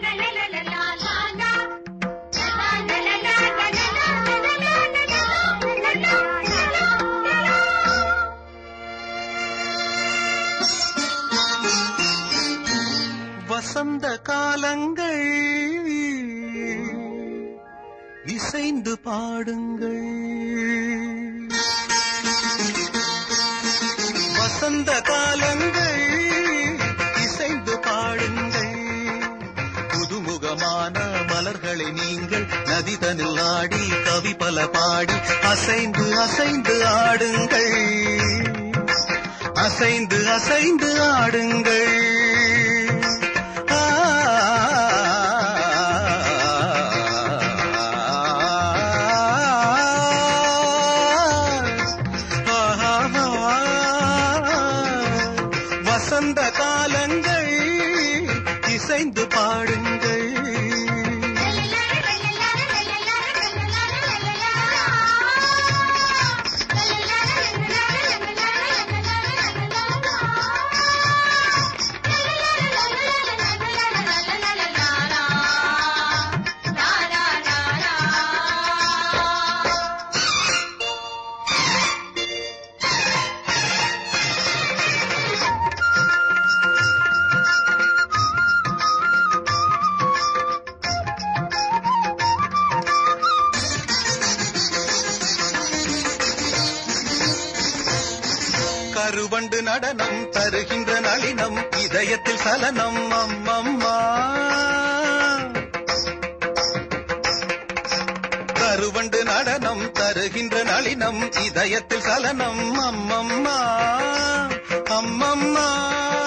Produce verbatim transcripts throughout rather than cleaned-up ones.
வசந்த காலங்கள் இசைந்து பாடுங்கள். வசந்த காலங்கள் இசைந்து பாடுங்கள். புதுமுகமான மலர்களை நீங்கள் நதிதனில் ஆடி கவி பல பாடி அசைந்து அசைந்து ஆடுங்கள். அசைந்து அசைந்து ஆடுங்கள். வசந்த காலங்கள் இசைந்து பாடுங்கள். கருவண்டு நடனம் தருகின்ற நளினம் இதயத்தில் சலனம் அம்மம்மா. கருவண்டு நடனம் தருகின்ற நளினம் இதயத்தில் சலனம் அம்மம்மா அம்மம்மா.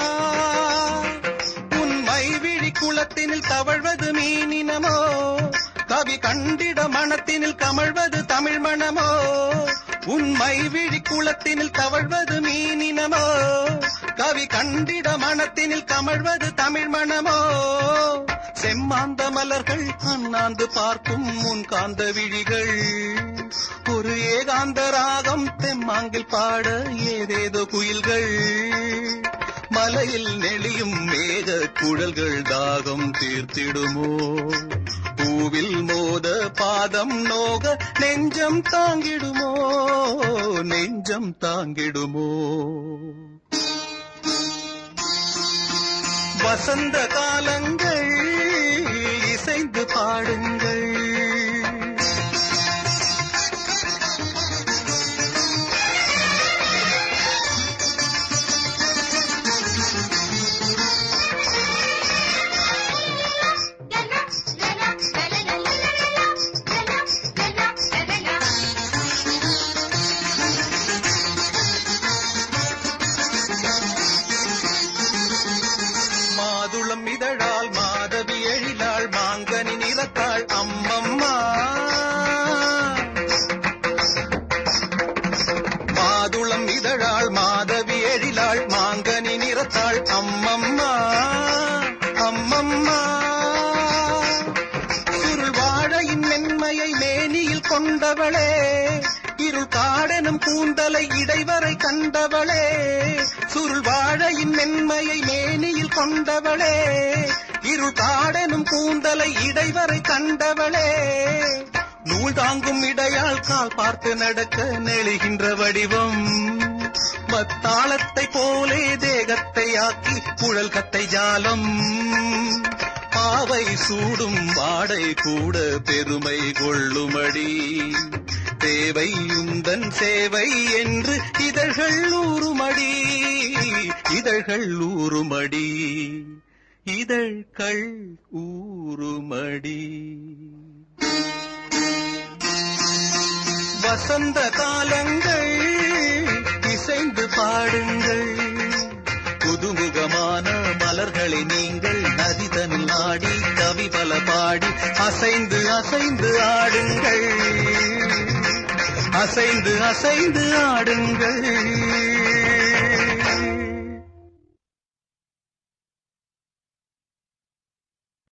உன்மை விழி குளத்தினில் தவழ்வது மீனினமோ, கவி கண்டிட மனத்தினில் கமழ்வது தமிழ் மணமோ. உன்மை விழி குளத்தினில் தவழ்வது மீனினமோ, கவி கண்டிட மனத்தினில் கமழ்வது தமிழ் மணமோ. செம்மாந்த மலர்கள் அண்ணாந்து பார்க்கும் முன் காந்த விழிகள், ஒரு ஏகாந்த ராகம் தெம்மாங்கில் பாட ஏதேதோ குயில்கள். மலையில் நெளியும் மேக குழல்கள் தாகம் தீர்த்திடுமோ, பூவில் மோத பாதம் நோக நெஞ்சம் தாங்கிடுமோ, நெஞ்சம் தாங்கிடுமோ. வசந்த காலங்கள் இசைந்து பாடுங்கள். மாதுளம் இதழால் மாதவி எழிலாள் மாங்கனி நிறத்தாள் அம்மம்மா. மாதுளம் இதழாள் மாதவி எழிலாள் மாங்கனி நிறத்தாள் அம்மம்மா அம்மம்மா. சுருள் வாழையின் மென்மையை மேனியில் கொண்டவளே, இருள் காடெனும் கூந்தலை இடைவரை கண்டவளே. சுருள் வாழையின் மென்மையை மேனியில் கொண்டவளே, இருள் காடெனும் கூந்தலை இடைவரை கண்டவளே. நூல் தாங்கும் இடையால் கால் பார்த்து நடக்க நெளிகின்ற வடிவம், மத்தாளத்தை போலே தேகத்தை ஆக்கி குழல் கட்டை ஜாலம். பாவை சூடும் வாடை கூட பெருமை கொள்ளுமடி, தேவை உந்தன் சேவை என்று இதழ்கள் ஊறுமடி, இதழ்கள் ஊறுமடி, இதழ்கள் ஊறுமடி. வசந்த காலங்கள் இசைந்து பாடுங்கள். புதுமுகமான மலர்களை நீங்கள் நதிதனில் ஆடி கவி பல பாடி அசைந்து அசைந்து ஆடுங்கள். அசைந்து அசைந்து ஆடுங்கள்.